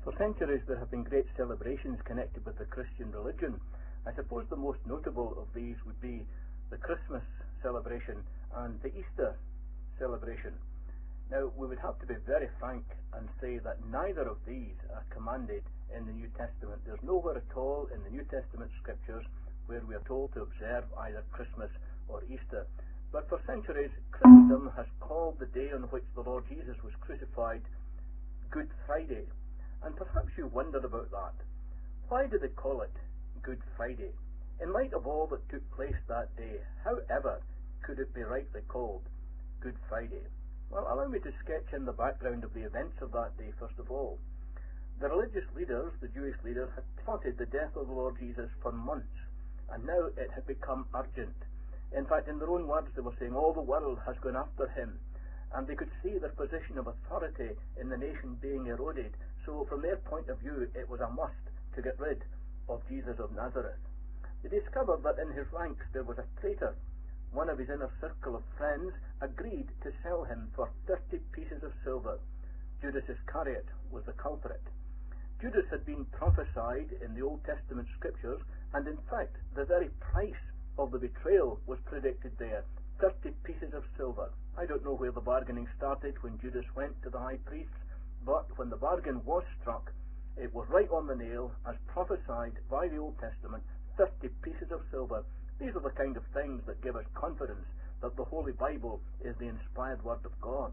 For centuries there have been great celebrations connected with the Christian religion. I suppose the most notable of these would be the Christmas celebration and the Easter celebration. Now, we would have to be very frank and say that neither of these are commanded in the New Testament. There's nowhere at all in the New Testament scriptures where we are told to observe either Christmas or Easter. But for centuries, Christendom has called the day on which the Lord Jesus was crucified Good Friday. And perhaps you wondered about that. Why do they call it Good Friday? In light of all that took place that day, however could it be rightly called Good Friday? Well, allow me to sketch in the background of the events of that day first of all. The religious leaders, the Jewish leaders, had plotted the death of the Lord Jesus for months, and now it had become urgent. In fact, in their own words, they were saying all the world has gone after him, and they could see their position of authority in the nation being eroded. So from their point of view, it was a must to get rid of Jesus of Nazareth. They discovered that in his ranks there was a traitor. One of his inner circle of friends agreed to sell him for 30 pieces of silver. Judas Iscariot was the culprit. Judas had been prophesied in the Old Testament scriptures, and in fact the very price of the betrayal was predicted there, 30 pieces of silver. I don't know where the bargaining started when Judas went to the high priests, but when the bargain was struck, it was right on the nail, as prophesied by the Old Testament, 30 pieces of silver. These are the kind of things that give us confidence that the Holy Bible is the inspired Word of God.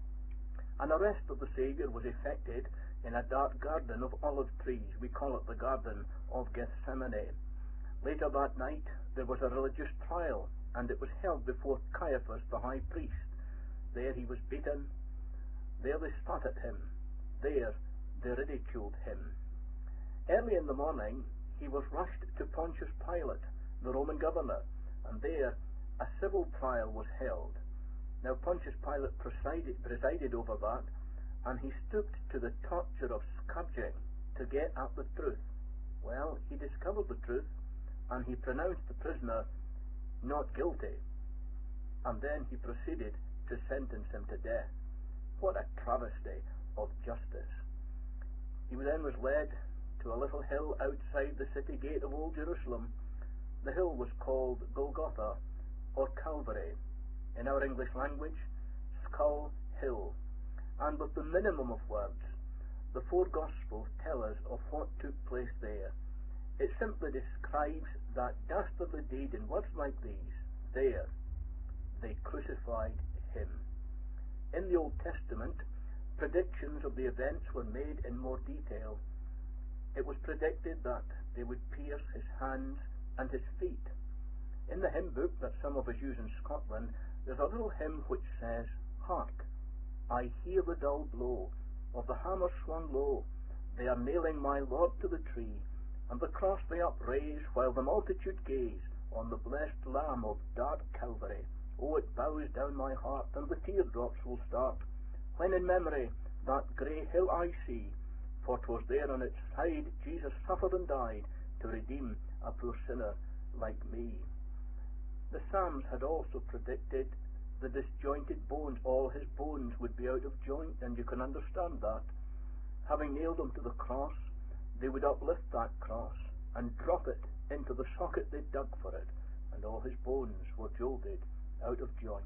An arrest of the Saviour was effected in a dark garden of olive trees. We call it the Garden of Gethsemane. Later that night, there was a religious trial, and it was held before Caiaphas, the high priest. There he was beaten. There they spat at him. There they ridiculed him. Early in the morning, he was rushed to Pontius Pilate, the Roman governor, and there a civil trial was held. Now Pontius Pilate presided over that, and he stooped to the torture of scourging to get at the truth. Well, he discovered the truth, and he pronounced the prisoner not guilty, and then he proceeded to sentence him to death. What a travesty of justice. He then was led to a little hill outside the city gate of Old Jerusalem. The hill was called Golgotha, or Calvary. In our English language, Skull Hill. And with the minimum of words, the four Gospels tell us of what took place there. It simply describes that dastardly deed in words like these. There, they crucified him. In the Old Testament, predictions of the events were made in more detail. It was predicted that they would pierce his hands and his feet. In the hymn book that some of us use in Scotland, there's a little hymn which says, "Hark, I hear the dull blow of the hammer swung low. They are nailing my Lord to the tree, and the cross they upraise, while the multitude gaze on the blessed Lamb of dark Calvary. Oh, it bows down my heart, and the teardrops will start, when in memory that grey hill I see, for 'twas there on its side Jesus suffered and died to redeem a poor sinner like me." The Psalms had also predicted the disjointed bones. All his bones would be out of joint, and you can understand that. Having nailed him to the cross, they would uplift that cross and drop it into the socket they dug for it, and all his bones were jolted out of joint.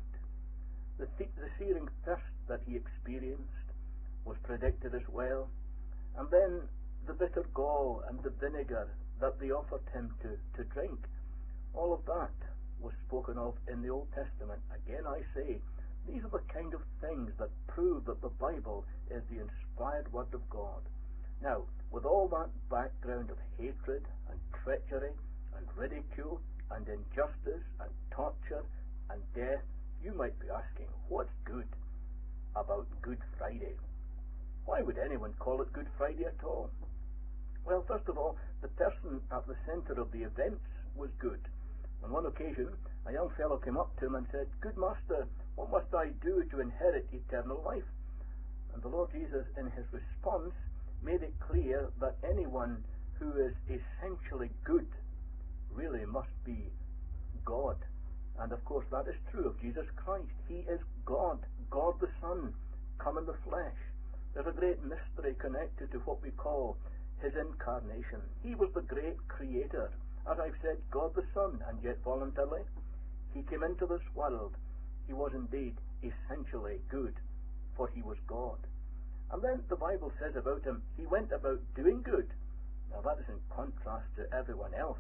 The searing thirst that he experienced was predicted as well, and then the bitter gall and the vinegar that they offered him to drink, all of that was spoken of in the Old Testament. Again I say, these are the kind of things that prove that the Bible is the inspired Word of God. Now, with all that background of hatred and treachery and ridicule and injustice and torture and death, you might be asking, what's good about Good Friday? Why would anyone call it Good Friday at all? Well, first of all, the person at the centre of the events was good. On one occasion, a young fellow came up to him and said, "Good master, what must I do to inherit eternal life?" And the Lord Jesus, in his response, made it clear that anyone who is essentially good really must be God. And of course that is true of Jesus Christ. He is God, God the Son, come in the flesh. There's a great mystery connected to what we call his incarnation. He was the great creator, as I've said, God the Son, and yet voluntarily he came into this world. He was indeed essentially good, for he was God. And then the Bible says about him, he went about doing good. Now that is in contrast to everyone else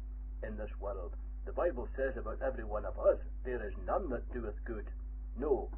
in this world. The Bible says about every one of us, there is none that doeth good. No,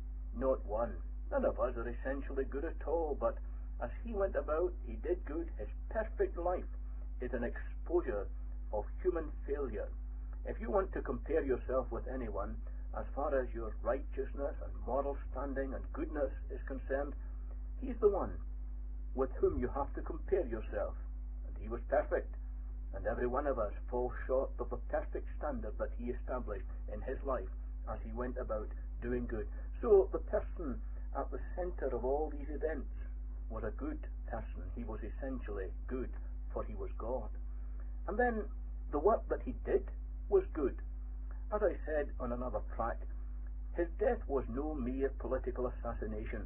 not one. None of us are essentially good at all, but as he went about, he did good. His perfect life is an exposure of human failure. If you want to compare yourself with anyone, as far as your righteousness and moral standing and goodness is concerned, he's the one with whom you have to compare yourself. And he was perfect, and every one of us falls short of the perfect standard that he established in his life as he went about doing good. So the person at the center of all these events was a good person. He was essentially good, for he was God. And then the work that he did was good. As I said on another track, his death was no mere political assassination.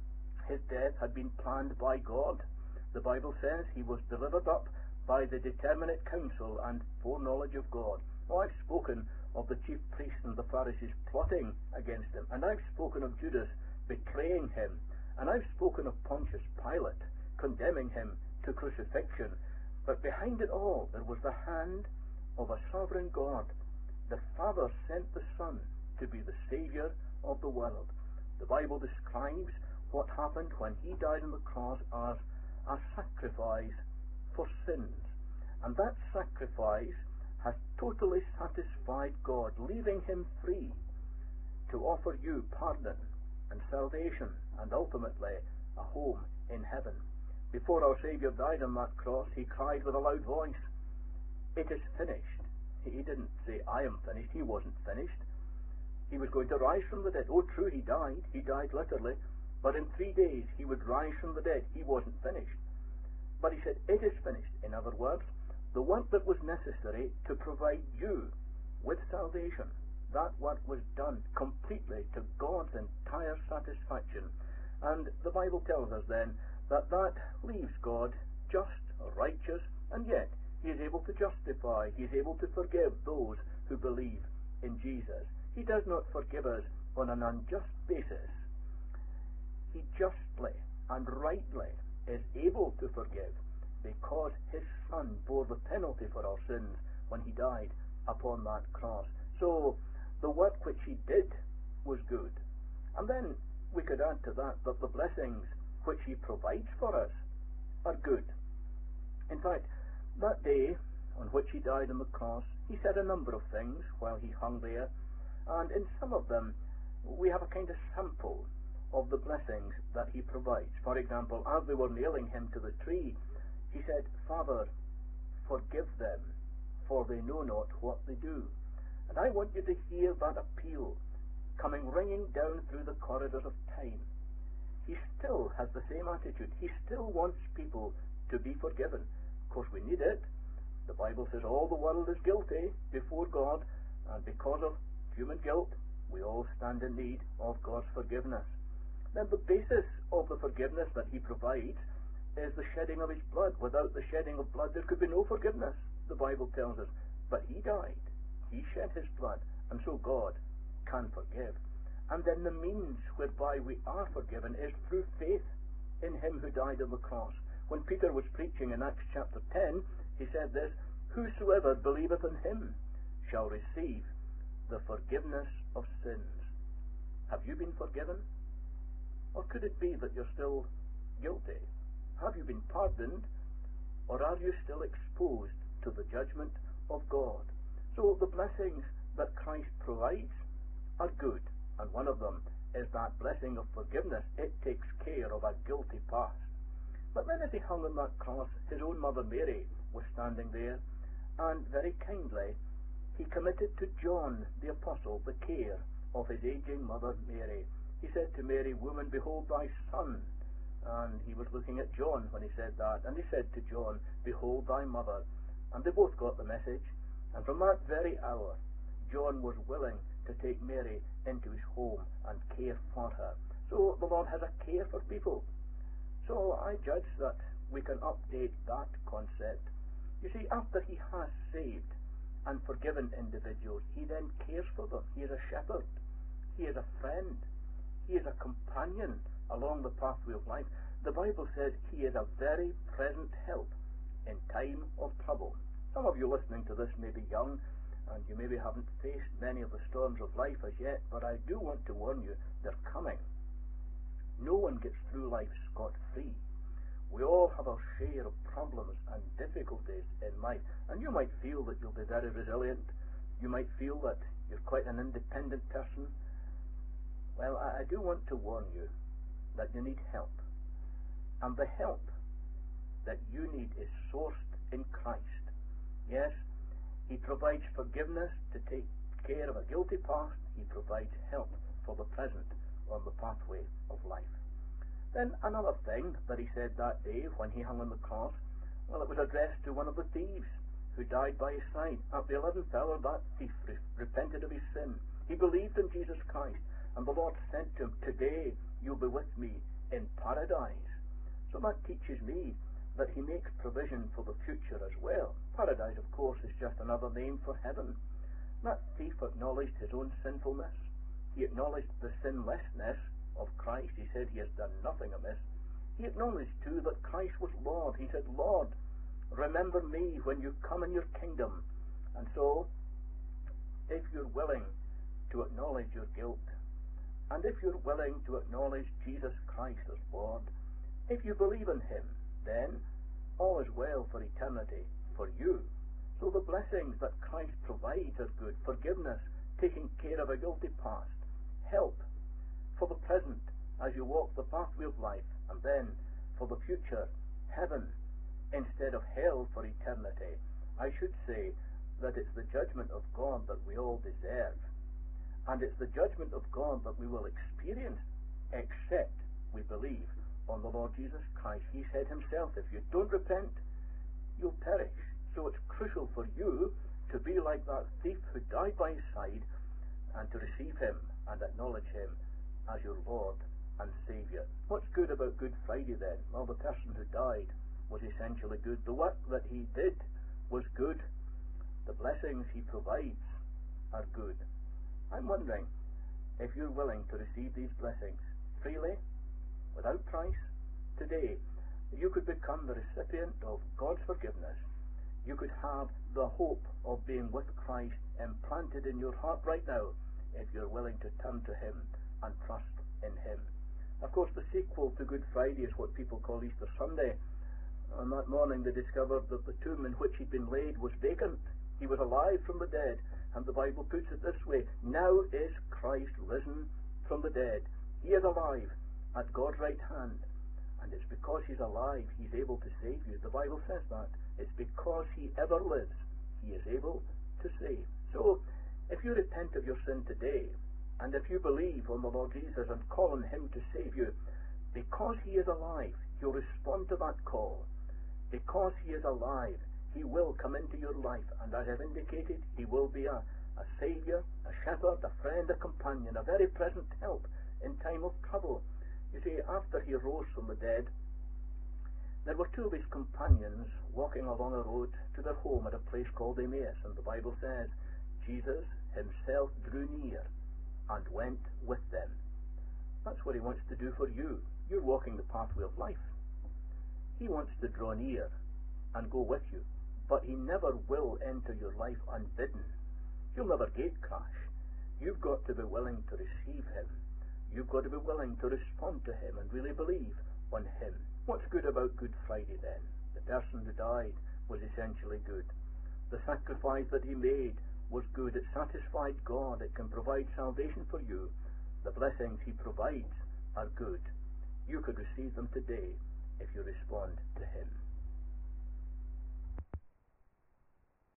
His death had been planned by God. The Bible says he was delivered up by the determinate counsel and foreknowledge of God. Oh, I've spoken of the chief priests and the Pharisees plotting against him, and I've spoken of Judas betraying him, and I've spoken of Pontius Pilate condemning him to crucifixion. But behind it all, there was the hand of a sovereign God. The Father sent the Son to be the Savior of the world. The Bible describes what happened when he died on the cross as a sacrifice for sins. And that sacrifice has totally satisfied God, leaving him free to offer you pardon and salvation and ultimately a home in heaven. Before our Savior died on that cross, he cried with a loud voice, "It is finished." He didn't say, "I am finished." He wasn't finished. He was going to rise from the dead. Oh, true, he died. He died literally. But in 3 days he would rise from the dead. He wasn't finished. But he said, "It is finished." In other words, the work that was necessary to provide you with salvation, that work was done completely to God's entire satisfaction. And the Bible tells us then that that leaves God just, righteous, and yet he is able to justify, he is able to forgive those who believe in Jesus. He does not forgive us on an unjust basis. He justly and rightly is able to forgive because his Son bore the penalty for our sins when he died upon that cross. So the work which he did was good. And then we could add to that that the blessings which he provides for us are good. In fact, that day on which he died on the cross, he said a number of things while he hung there, and in some of them we have a kind of sample of the blessings that he provides. For example, as they were nailing him to the tree, he said, "Father, forgive them, for they know not what they do." And I want you to hear that appeal coming ringing down through the corridors of time. He still has the same attitude. He still wants people to be forgiven. Of course, we need it. The Bible says all the world is guilty before God, and because of human guilt, we all stand in need of God's forgiveness. Then the basis of the forgiveness that he provides is the shedding of his blood. Without the shedding of blood, there could be no forgiveness, the Bible tells us. But he died. He shed his blood, and so God can forgive. And then the means whereby we are forgiven is through faith in him who died on the cross. When Peter was preaching in Acts chapter 10, he said this, "Whosoever believeth in him shall receive the forgiveness of sins." Have you been forgiven? Or could it be that you're still guilty? Have you been pardoned? Or are you still exposed to the judgment of God? So the blessings that Christ provides are good, and one of them is that blessing of forgiveness. It takes care of a guilty past. But then as he hung on that cross, his own mother Mary was standing there, and very kindly he committed to John the Apostle the care of his aging mother Mary. He said to Mary, "Woman, behold thy son." And he was looking at John when he said that, and he said to John, "Behold thy mother." And they both got the message, and from that very hour John was willing to take Mary into his home and care for her. So the Lord has a care for people. So I judge that we can update that concept. You see, after he has saved and forgiven individuals, he then cares for them. He is a shepherd. He is a friend. He is a companion along the pathway of life. The Bible says he is a very present help in time of trouble. Some of you listening to this may be young, and you maybe haven't faced many of the storms of life as yet, but I do want to warn you, they're coming. No one gets through life scot-free. We all have our share of problems and difficulties in life, and you might feel that you'll be very resilient. You might feel that you're quite an independent person. Well, I do want to warn you that you need help. And the help that you need is sourced in Christ. Yes, he provides forgiveness to take care of a guilty past. He provides help for the present on the pathway of life. Then another thing that he said that day when he hung on the cross, well, it was addressed to one of the thieves who died by his side. At the 11th hour, that thief repented of his sin. He believed in Jesus Christ, and the Lord said to him, "Today you'll be with me in paradise." So that teaches me that he makes provision for the future as well. Paradise, of course, is just another name for heaven. That thief acknowledged his own sinfulness. He acknowledged the sinlessness of Christ. He said he has done nothing amiss. He acknowledged too that Christ was Lord. He said, "Lord, remember me when you come in your kingdom." And so, if you're willing to acknowledge your guilt, and if you're willing to acknowledge Jesus Christ as Lord, if you believe in him, then all is well for eternity for you. So the blessings that Christ provides are good. Forgiveness, taking care of a guilty past, help for the present as you walk the pathway of life, and then for the future, heaven instead of hell for eternity. I should say that it's the judgment of God that we all deserve, and it's the judgment of God that we will experience except we believe on the Lord Jesus Christ. He said himself, if you don't repent, you'll perish. So it's crucial for you to be like that thief who died by his side, and to receive him and acknowledge him as your Lord and Saviour. What's good about Good Friday then? Well, the person who died was essentially good. The work that he did was good. The blessings he provides are good. I'm wondering if you're willing to receive these blessings freely, without price. Today, you could become the recipient of God's forgiveness. You could have the hope of being with Christ implanted in your heart right now if you're willing to turn to him and trust in him. Of course, the sequel to Good Friday is what people call Easter Sunday. On that morning they discovered that the tomb in which he'd been laid was vacant. He was alive from the dead, and the Bible puts it this way: now is Christ risen from the dead. He is alive at God's right hand, and it's because he's alive he's able to save you. The Bible says that. It's because he ever lives he is able to save. So if you repent of your sin today, and if you believe on the Lord Jesus and call on him to save you, because he is alive, you'll respond to that call. Because he is alive, he will come into your life, and as I've indicated, he will be a Saviour, a shepherd, a friend, a companion, a very present help in time of trouble. You see, after he rose from the dead, there were two of his companions walking along a road to their home at a place called Emmaus, and the Bible says Jesus himself drew near and went with them. That's what he wants to do for you. You're walking the pathway of life. He wants to draw near and go with you, but he never will enter your life unbidden. He'll never gate crash. You've got to be willing to receive him. You've got to be willing to respond to him and really believe on him. What's good about Good Friday then? The person who died was essentially good. The sacrifice that he made was good. It satisfied God. It can provide salvation for you. The blessings he provides are good. You could receive them today if you respond to him.